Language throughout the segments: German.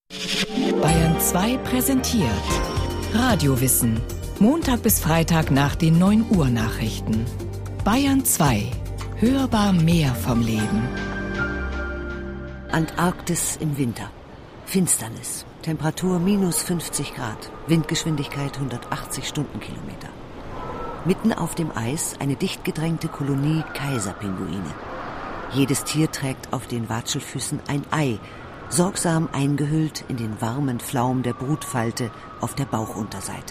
Bayern 2 präsentiert Radiowissen. Montag bis Freitag nach den 9 Uhr Nachrichten. Bayern 2. Hörbar mehr vom Leben. Antarktis im Winter. Finsternis. Temperatur minus 50 Grad. Windgeschwindigkeit 180 Stundenkilometer. Mitten auf dem Eis eine dicht gedrängte Kolonie Kaiserpinguine. Jedes Tier trägt auf den Watschelfüßen ein Ei, sorgsam eingehüllt in den warmen Flaum der Brutfalte auf der Bauchunterseite.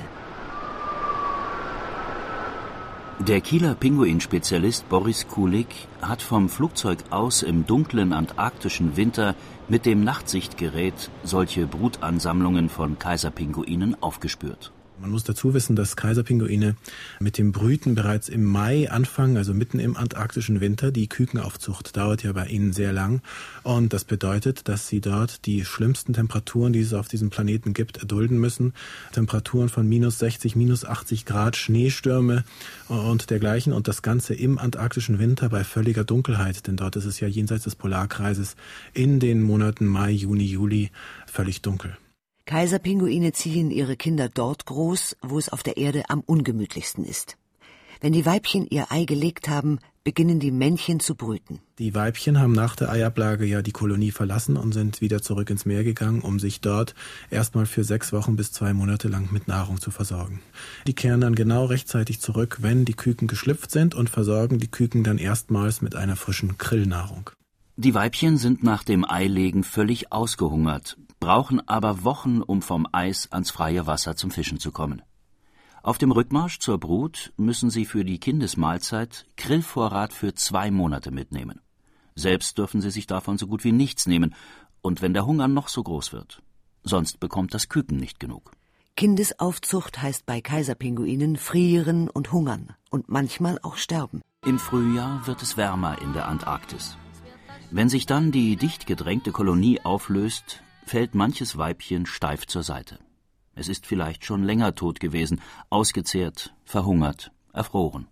Der Kieler Pinguinspezialist Boris Kulik hat vom Flugzeug aus im dunklen antarktischen Winter mit dem Nachtsichtgerät solche Brutansammlungen von Kaiserpinguinen aufgespürt. Man muss dazu wissen, dass Kaiserpinguine mit dem Brüten bereits im Mai anfangen, also mitten im antarktischen Winter. Die Kükenaufzucht dauert ja bei ihnen sehr lang und das bedeutet, dass sie dort die schlimmsten Temperaturen, die es auf diesem Planeten gibt, erdulden müssen. Temperaturen von minus 60, minus 80 Grad, Schneestürme und dergleichen und das Ganze im antarktischen Winter bei völliger Dunkelheit, denn dort ist es ja jenseits des Polarkreises in den Monaten Mai, Juni, Juli völlig dunkel. Kaiserpinguine ziehen ihre Kinder dort groß, wo es auf der Erde am ungemütlichsten ist. Wenn die Weibchen ihr Ei gelegt haben, beginnen die Männchen zu brüten. Die Weibchen haben nach der Eiablage ja die Kolonie verlassen und sind wieder zurück ins Meer gegangen, um sich dort erstmal für 6 Wochen bis 2 Monate lang mit Nahrung zu versorgen. Die kehren dann genau rechtzeitig zurück, wenn die Küken geschlüpft sind und versorgen die Küken dann erstmals mit einer frischen Krillnahrung. Die Weibchen sind nach dem Eilegen völlig ausgehungert, brauchen aber Wochen, um vom Eis ans freie Wasser zum Fischen zu kommen. Auf dem Rückmarsch zur Brut müssen sie für die Kindesmahlzeit Krillvorrat für 2 Monate mitnehmen. Selbst dürfen sie sich davon so gut wie nichts nehmen, und wenn der Hunger noch so groß wird. Sonst bekommt das Küken nicht genug. Kindesaufzucht heißt bei Kaiserpinguinen frieren und hungern und manchmal auch sterben. Im Frühjahr wird es wärmer in der Antarktis. Wenn sich dann die dicht gedrängte Kolonie auflöst, fällt manches Weibchen steif zur Seite. Es ist vielleicht schon länger tot gewesen, ausgezehrt, verhungert, erfroren.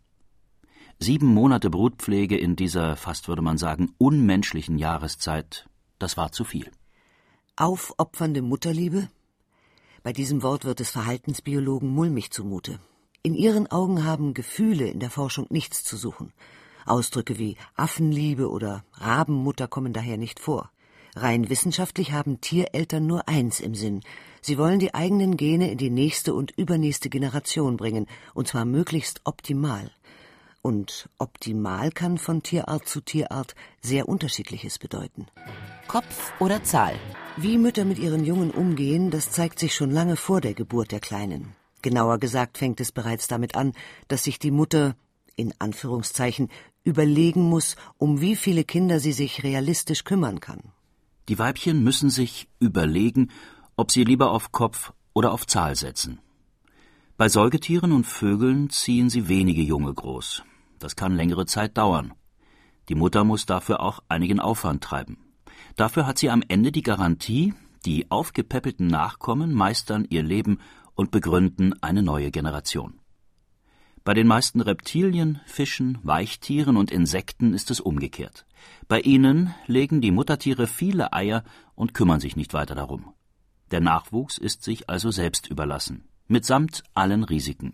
7 Monate Brutpflege in dieser, fast würde man sagen, unmenschlichen Jahreszeit, das war zu viel. Aufopfernde Mutterliebe? Bei diesem Wort wird es Verhaltensbiologen mulmig zumute. In ihren Augen haben Gefühle in der Forschung nichts zu suchen. Ausdrücke wie Affenliebe oder Rabenmutter kommen daher nicht vor. Rein wissenschaftlich haben Tiereltern nur eins im Sinn. Sie wollen die eigenen Gene in die nächste und übernächste Generation bringen, und zwar möglichst optimal. Und optimal kann von Tierart zu Tierart sehr Unterschiedliches bedeuten. Kopf oder Zahl? Wie Mütter mit ihren Jungen umgehen, das zeigt sich schon lange vor der Geburt der Kleinen. Genauer gesagt fängt es bereits damit an, dass sich die Mutter, in Anführungszeichen, überlegen muss, um wie viele Kinder sie sich realistisch kümmern kann. Die Weibchen müssen sich überlegen, ob sie lieber auf Kopf oder auf Zahl setzen. Bei Säugetieren und Vögeln ziehen sie wenige Junge groß. Das kann längere Zeit dauern. Die Mutter muss dafür auch einigen Aufwand treiben. Dafür hat sie am Ende die Garantie, die aufgepäppelten Nachkommen meistern ihr Leben und begründen eine neue Generation. Bei den meisten Reptilien, Fischen, Weichtieren und Insekten ist es umgekehrt. Bei ihnen legen die Muttertiere viele Eier und kümmern sich nicht weiter darum. Der Nachwuchs ist sich also selbst überlassen, mitsamt allen Risiken.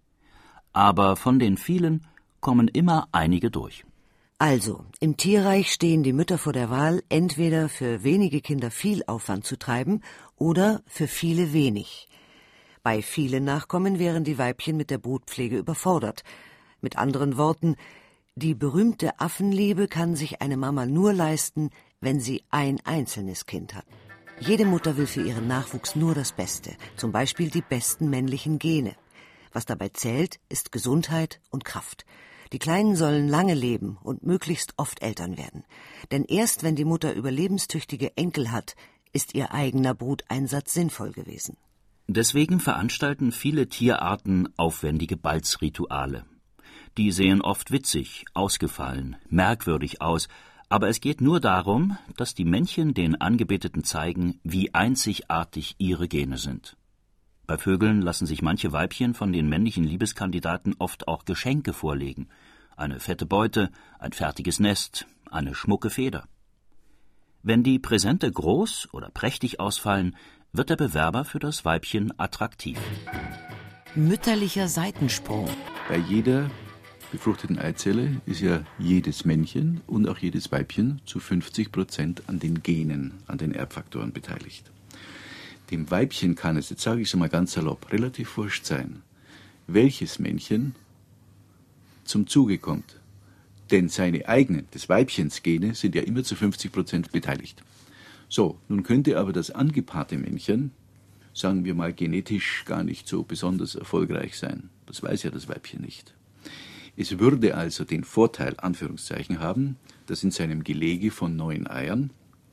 Aber von den vielen kommen immer einige durch. Also, im Tierreich stehen die Mütter vor der Wahl, entweder für wenige Kinder viel Aufwand zu treiben oder für viele wenig. Bei vielen Nachkommen wären die Weibchen mit der Brutpflege überfordert. Mit anderen Worten, die berühmte Affenliebe kann sich eine Mama nur leisten, wenn sie ein einzelnes Kind hat. Jede Mutter will für ihren Nachwuchs nur das Beste, zum Beispiel die besten männlichen Gene. Was dabei zählt, ist Gesundheit und Kraft. Die Kleinen sollen lange leben und möglichst oft Eltern werden. Denn erst wenn die Mutter überlebenstüchtige Enkel hat, ist ihr eigener Bruteinsatz sinnvoll gewesen. Deswegen veranstalten viele Tierarten aufwendige Balzrituale. Die sehen oft witzig, ausgefallen, merkwürdig aus, aber es geht nur darum, dass die Männchen den Angebeteten zeigen, wie einzigartig ihre Gene sind. Bei Vögeln lassen sich manche Weibchen von den männlichen Liebeskandidaten oft auch Geschenke vorlegen. Eine fette Beute, ein fertiges Nest, eine schmucke Feder. Wenn die Präsente groß oder prächtig ausfallen, wird der Bewerber für das Weibchen attraktiv. Mütterlicher Seitensprung. Bei jeder befruchteten Eizelle ist ja jedes Männchen und auch jedes Weibchen zu 50% an den Genen, an den Erbfaktoren beteiligt. Dem Weibchen kann es, jetzt sage ich es mal ganz salopp, relativ wurscht sein, welches Männchen zum Zuge kommt. Denn seine eigenen, des Weibchens Gene, sind ja immer zu 50% beteiligt. So, nun könnte aber das angepaarte Männchen, sagen wir mal, genetisch gar nicht so besonders erfolgreich sein. Das weiß ja das Weibchen nicht. Es würde also den Vorteil, Anführungszeichen, haben, dass in seinem Gelege von 9 Eiern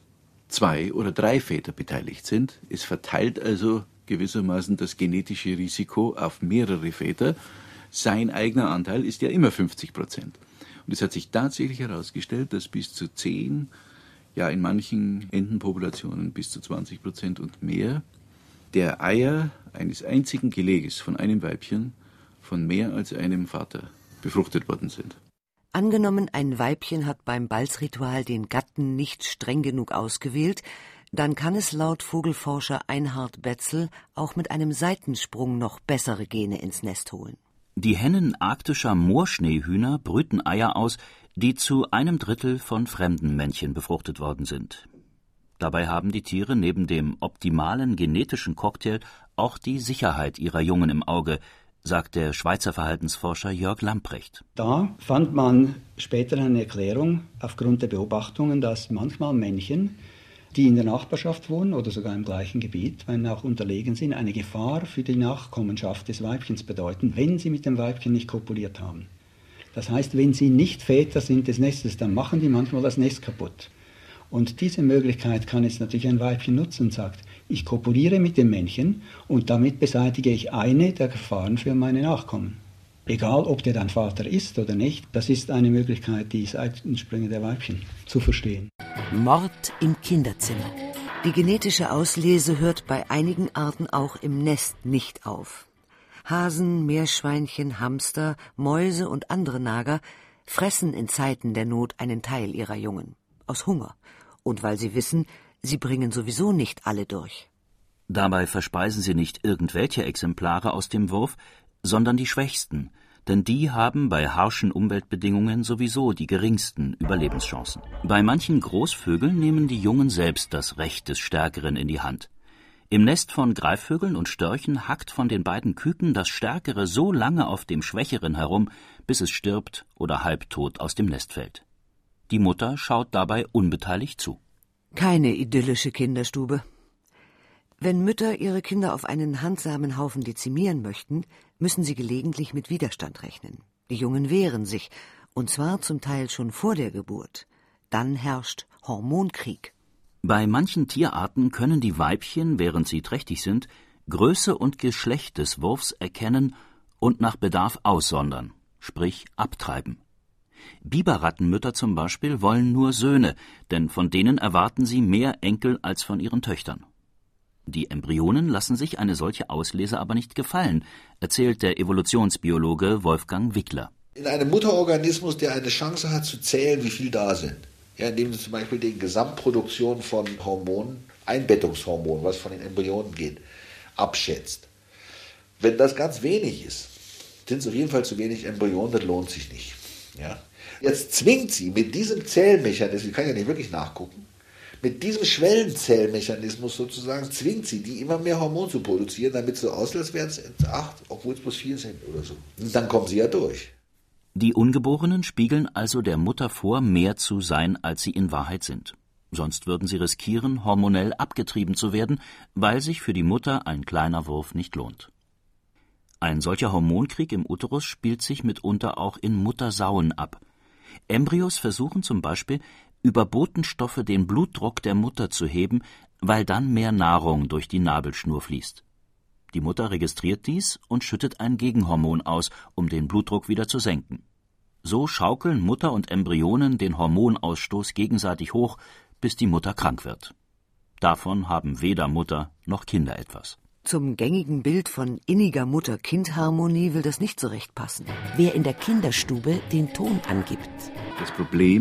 2 oder 3 Väter beteiligt sind. Es verteilt also gewissermaßen das genetische Risiko auf mehrere Väter. Sein eigener Anteil ist ja immer 50%. Und es hat sich tatsächlich herausgestellt, dass bis zu 10, ja in manchen Entenpopulationen bis zu 20% und mehr, der Eier eines einzigen Geleges von einem Weibchen von mehr als einem Vater befruchtet worden sind. Angenommen, ein Weibchen hat beim Balzritual den Gatten nicht streng genug ausgewählt, dann kann es laut Vogelforscher Einhard Betzel auch mit einem Seitensprung noch bessere Gene ins Nest holen. Die Hennen arktischer Moorschneehühner brüten Eier aus, die zu 1/3 von fremden Männchen befruchtet worden sind. Dabei haben die Tiere neben dem optimalen genetischen Cocktail auch die Sicherheit ihrer Jungen im Auge, sagt der Schweizer Verhaltensforscher Jörg Lamprecht. Da fand man später eine Erklärung aufgrund der Beobachtungen, dass manchmal Männchen, die in der Nachbarschaft wohnen oder sogar im gleichen Gebiet, wenn auch unterlegen sind, eine Gefahr für die Nachkommenschaft des Weibchens bedeuten, wenn sie mit dem Weibchen nicht kopuliert haben. Das heißt, wenn sie nicht Väter sind des Nestes, dann machen die manchmal das Nest kaputt. Und diese Möglichkeit kann jetzt natürlich ein Weibchen nutzen und sagt, ich kopuliere mit dem Männchen und damit beseitige ich eine der Gefahren für meine Nachkommen. Egal, ob der dann Vater ist oder nicht, das ist eine Möglichkeit, die Seitensprünge der Weibchen zu verstehen. Mord im Kinderzimmer. Die genetische Auslese hört bei einigen Arten auch im Nest nicht auf. Hasen, Meerschweinchen, Hamster, Mäuse und andere Nager fressen in Zeiten der Not einen Teil ihrer Jungen. Aus Hunger. Und weil sie wissen, sie bringen sowieso nicht alle durch. Dabei verspeisen sie nicht irgendwelche Exemplare aus dem Wurf, sondern die schwächsten, denn die haben bei harschen Umweltbedingungen sowieso die geringsten Überlebenschancen. Bei manchen Großvögeln nehmen die Jungen selbst das Recht des Stärkeren in die Hand. Im Nest von Greifvögeln und Störchen hackt von den beiden Küken das Stärkere so lange auf dem Schwächeren herum, bis es stirbt oder halbtot aus dem Nest fällt. Die Mutter schaut dabei unbeteiligt zu. Keine idyllische Kinderstube. Wenn Mütter ihre Kinder auf einen handsamen Haufen dezimieren möchten, müssen sie gelegentlich mit Widerstand rechnen. Die Jungen wehren sich, und zwar zum Teil schon vor der Geburt. Dann herrscht Hormonkrieg. Bei manchen Tierarten können die Weibchen, während sie trächtig sind, Größe und Geschlecht des Wurfs erkennen und nach Bedarf aussondern, sprich abtreiben. Biberrattenmütter zum Beispiel wollen nur Söhne, denn von denen erwarten sie mehr Enkel als von ihren Töchtern. Die Embryonen lassen sich eine solche Auslese aber nicht gefallen, erzählt der Evolutionsbiologe Wolfgang Wickler. In einem Mutterorganismus, der eine Chance hat zu zählen, wie viel da sind, ja, indem sie zum Beispiel die Gesamtproduktion von Hormonen, Einbettungshormonen, was von den Embryonen geht, abschätzt. Wenn das ganz wenig ist, sind es auf jeden Fall zu wenig Embryonen, das lohnt sich nicht. Ja. Jetzt zwingt sie mit diesem Zählmechanismus, ich kann ja nicht wirklich nachgucken, mit diesem Schwellenzählmechanismus sozusagen, zwingt sie, die immer mehr Hormone zu produzieren, damit so aussieht, als wären es 8, obwohl es bloß 4 sind oder so. Und dann kommen sie ja durch. Die Ungeborenen spiegeln also der Mutter vor, mehr zu sein, als sie in Wahrheit sind. Sonst würden sie riskieren, hormonell abgetrieben zu werden, weil sich für die Mutter ein kleiner Wurf nicht lohnt. Ein solcher Hormonkrieg im Uterus spielt sich mitunter auch in Muttersauen ab. Embryos versuchen zum Beispiel, über Botenstoffe den Blutdruck der Mutter zu heben, weil dann mehr Nahrung durch die Nabelschnur fließt. Die Mutter registriert dies und schüttet ein Gegenhormon aus, um den Blutdruck wieder zu senken. So schaukeln Mutter und Embryonen den Hormonausstoß gegenseitig hoch, bis die Mutter krank wird. Davon haben weder Mutter noch Kinder etwas. Zum gängigen Bild von inniger Mutter-Kind-Harmonie will das nicht so recht passen. Wer in der Kinderstube den Ton angibt. Das Problem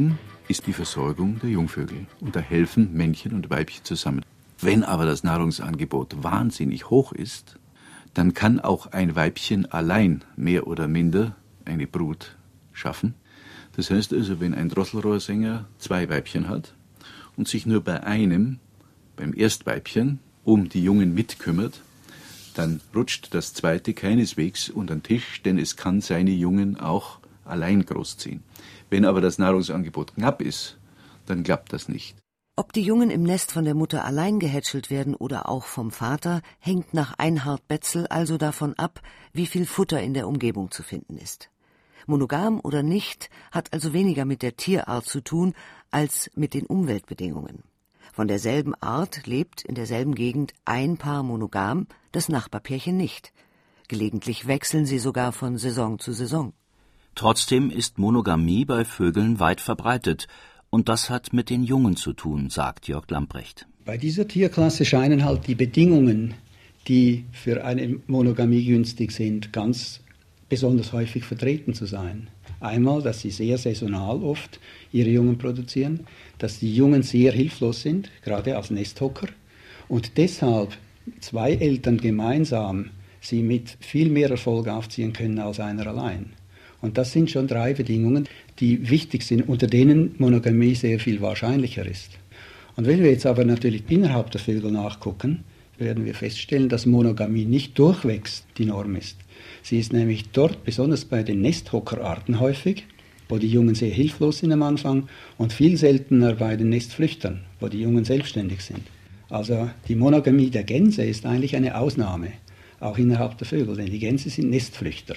ist die Versorgung der Jungvögel. Und da helfen Männchen und Weibchen zusammen. Wenn aber das Nahrungsangebot wahnsinnig hoch ist, dann kann auch ein Weibchen allein mehr oder minder eine Brut schaffen. Das heißt also, wenn ein Drosselrohrsänger 2 Weibchen hat und sich nur bei einem, beim Erstweibchen, um die Jungen mitkümmert, dann rutscht das zweite keineswegs unter den Tisch, denn es kann seine Jungen auch allein großziehen. Wenn aber das Nahrungsangebot knapp ist, dann klappt das nicht. Ob die Jungen im Nest von der Mutter allein gehätschelt werden oder auch vom Vater, hängt nach Einhard Betzel also davon ab, wie viel Futter in der Umgebung zu finden ist. Monogam oder nicht, hat also weniger mit der Tierart zu tun, als mit den Umweltbedingungen. Von derselben Art lebt in derselben Gegend ein Paar monogam, das Nachbarpärchen nicht. Gelegentlich wechseln sie sogar von Saison zu Saison. Trotzdem ist Monogamie bei Vögeln weit verbreitet. Und das hat mit den Jungen zu tun, sagt Jörg Lamprecht. Bei dieser Tierklasse scheinen halt die Bedingungen, die für eine Monogamie günstig sind, ganz besonders häufig vertreten zu sein. Einmal, dass sie sehr saisonal oft ihre Jungen produzieren, dass die Jungen sehr hilflos sind, gerade als Nesthocker, und deshalb 2 Eltern gemeinsam sie mit viel mehr Erfolg aufziehen können als einer allein. Und das sind schon 3 Bedingungen, die wichtig sind, unter denen Monogamie sehr viel wahrscheinlicher ist. Und wenn wir jetzt aber natürlich innerhalb der Vögel nachgucken, werden wir feststellen, dass Monogamie nicht durchwegs die Norm ist. Sie ist nämlich dort, besonders bei den Nesthockerarten häufig, wo die Jungen sehr hilflos sind am Anfang, und viel seltener bei den Nestflüchtern, wo die Jungen selbstständig sind. Also die Monogamie der Gänse ist eigentlich eine Ausnahme, auch innerhalb der Vögel, denn die Gänse sind Nestflüchter.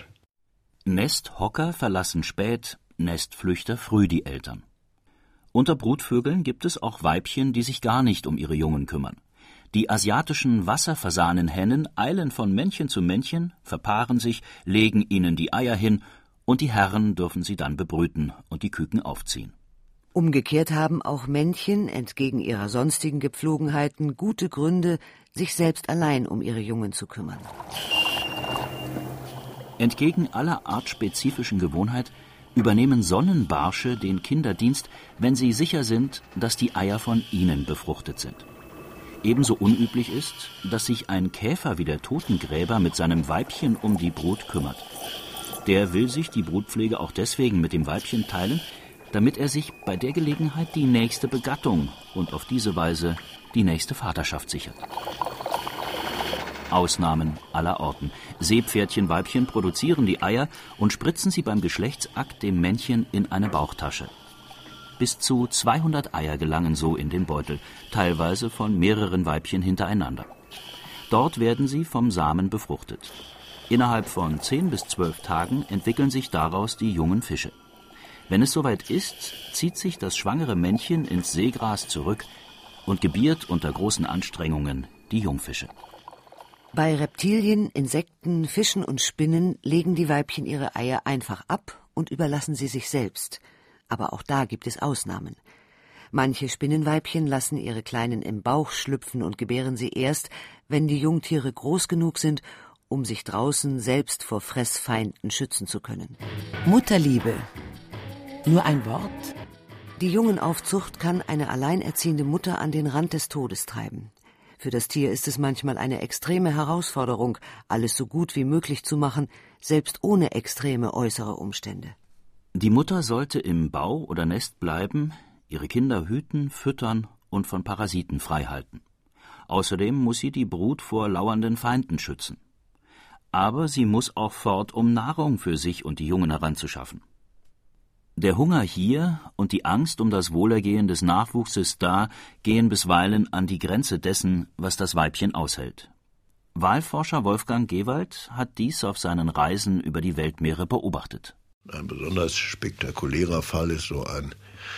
Nesthocker verlassen spät, Nestflüchter früh die Eltern. Unter Brutvögeln gibt es auch Weibchen, die sich gar nicht um ihre Jungen kümmern. Die asiatischen Wasserfasanenhennen eilen von Männchen zu Männchen, verpaaren sich, legen ihnen die Eier hin und die Herren dürfen sie dann bebrüten und die Küken aufziehen. Umgekehrt haben auch Männchen, entgegen ihrer sonstigen Gepflogenheiten, gute Gründe, sich selbst allein um ihre Jungen zu kümmern. Entgegen aller artspezifischen Gewohnheit übernehmen Sonnenbarsche den Kinderdienst, wenn sie sicher sind, dass die Eier von ihnen befruchtet sind. Ebenso unüblich ist, dass sich ein Käfer wie der Totengräber mit seinem Weibchen um die Brut kümmert. Der will sich die Brutpflege auch deswegen mit dem Weibchen teilen, damit er sich bei der Gelegenheit die nächste Begattung und auf diese Weise die nächste Vaterschaft sichert. Ausnahmen aller Orten. Seepferdchenweibchen produzieren die Eier und spritzen sie beim Geschlechtsakt dem Männchen in eine Bauchtasche. Bis zu 200 Eier gelangen so in den Beutel, teilweise von mehreren Weibchen hintereinander. Dort werden sie vom Samen befruchtet. Innerhalb von 10 bis 12 Tagen entwickeln sich daraus die jungen Fische. Wenn es soweit ist, zieht sich das schwangere Männchen ins Seegras zurück und gebiert unter großen Anstrengungen die Jungfische. Bei Reptilien, Insekten, Fischen und Spinnen legen die Weibchen ihre Eier einfach ab und überlassen sie sich selbst. Aber auch da gibt es Ausnahmen. Manche Spinnenweibchen lassen ihre Kleinen im Bauch schlüpfen und gebären sie erst, wenn die Jungtiere groß genug sind, um sich draußen selbst vor Fressfeinden schützen zu können. Mutterliebe. Nur ein Wort? Die Jungenaufzucht kann eine alleinerziehende Mutter an den Rand des Todes treiben. Für das Tier ist es manchmal eine extreme Herausforderung, alles so gut wie möglich zu machen, selbst ohne extreme äußere Umstände. Die Mutter sollte im Bau oder Nest bleiben, ihre Kinder hüten, füttern und von Parasiten freihalten. Außerdem muss sie die Brut vor lauernden Feinden schützen. Aber sie muss auch fort, um Nahrung für sich und die Jungen heranzuschaffen. Der Hunger hier und die Angst um das Wohlergehen des Nachwuchses da gehen bisweilen an die Grenze dessen, was das Weibchen aushält. Walforscher Wolfgang Gewald hat dies auf seinen Reisen über die Weltmeere beobachtet. Ein besonders spektakulärer Fall ist so ein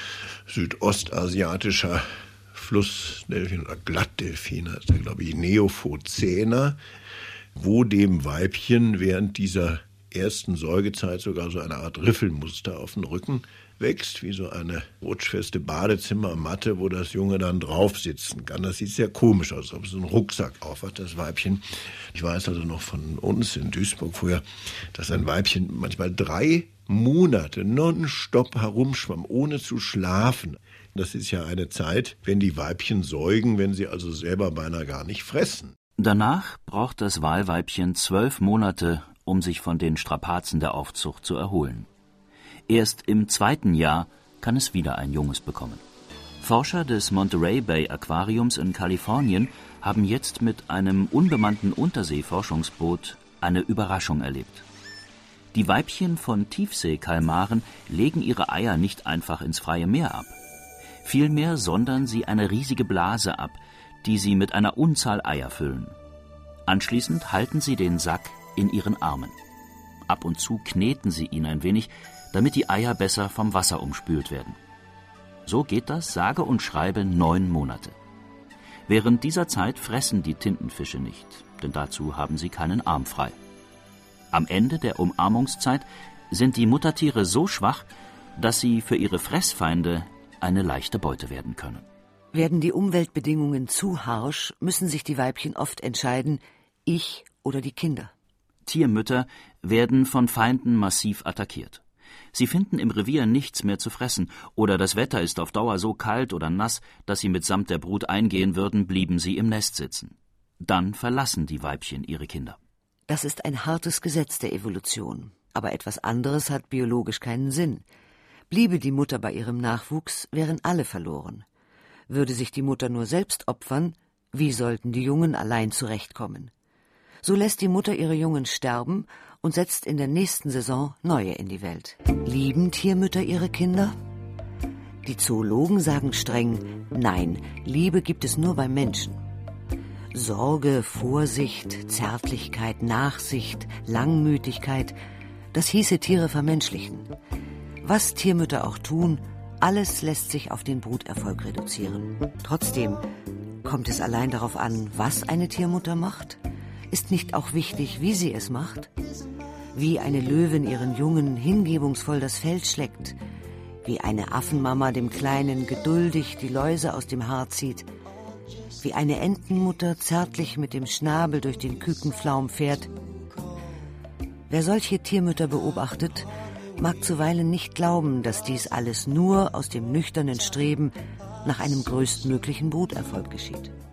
südostasiatischer Flussdelfin oder Glattdelfin, das ist der, glaube ich, Neophozener, wo dem Weibchen während dieser ersten Säugezeit sogar so eine Art Riffelmuster auf dem Rücken wächst, wie so eine rutschfeste Badezimmermatte, wo das Junge dann drauf sitzen kann. Das sieht sehr komisch aus, als ob es so einen Rucksack aufhat, das Weibchen. Ich weiß also noch von uns in Duisburg früher, dass ein Weibchen manchmal 3 Monate nonstop herumschwamm, ohne zu schlafen. Das ist ja eine Zeit, wenn die Weibchen säugen, wenn sie also selber beinahe gar nicht fressen. Danach braucht das Walweibchen 12 Monate, um sich von den Strapazen der Aufzucht zu erholen. Erst im 2. Jahr kann es wieder ein Junges bekommen. Forscher des Monterey Bay Aquariums in Kalifornien haben jetzt mit einem unbemannten Unterseeforschungsboot eine Überraschung erlebt. Die Weibchen von Tiefseekalmaren legen ihre Eier nicht einfach ins freie Meer ab. Vielmehr sondern sie eine riesige Blase ab, die sie mit einer Unzahl Eier füllen. Anschließend halten sie den Sack in ihren Armen. Ab und zu kneten sie ihn ein wenig, damit die Eier besser vom Wasser umspült werden. So geht das sage und schreibe 9 Monate. Während dieser Zeit fressen die Tintenfische nicht, denn dazu haben sie keinen Arm frei. Am Ende der Umarmungszeit sind die Muttertiere so schwach, dass sie für ihre Fressfeinde eine leichte Beute werden können. Werden die Umweltbedingungen zu harsch, müssen sich die Weibchen oft entscheiden, ich oder die Kinder. Tiermütter werden von Feinden massiv attackiert. Sie finden im Revier nichts mehr zu fressen, oder das Wetter ist auf Dauer so kalt oder nass, dass sie mitsamt der Brut eingehen würden, blieben sie im Nest sitzen. Dann verlassen die Weibchen ihre Kinder. Das ist ein hartes Gesetz der Evolution. Aber etwas anderes hat biologisch keinen Sinn. Bliebe die Mutter bei ihrem Nachwuchs, wären alle verloren. Würde sich die Mutter nur selbst opfern, wie sollten die Jungen allein zurechtkommen? So lässt die Mutter ihre Jungen sterben und setzt in der nächsten Saison neue in die Welt. Lieben Tiermütter ihre Kinder? Die Zoologen sagen streng, nein, Liebe gibt es nur beim Menschen. Sorge, Vorsicht, Zärtlichkeit, Nachsicht, Langmütigkeit, das hieße Tiere vermenschlichen. Was Tiermütter auch tun, alles lässt sich auf den Bruterfolg reduzieren. Trotzdem, kommt es allein darauf an, was eine Tiermutter macht? Ist nicht auch wichtig, wie sie es macht? Wie eine Löwin ihren Jungen hingebungsvoll das Fell schleckt, wie eine Affenmama dem Kleinen geduldig die Läuse aus dem Haar zieht, wie eine Entenmutter zärtlich mit dem Schnabel durch den Kükenflaum fährt. Wer solche Tiermütter beobachtet, mag zuweilen nicht glauben, dass dies alles nur aus dem nüchternen Streben nach einem größtmöglichen Bruterfolg geschieht.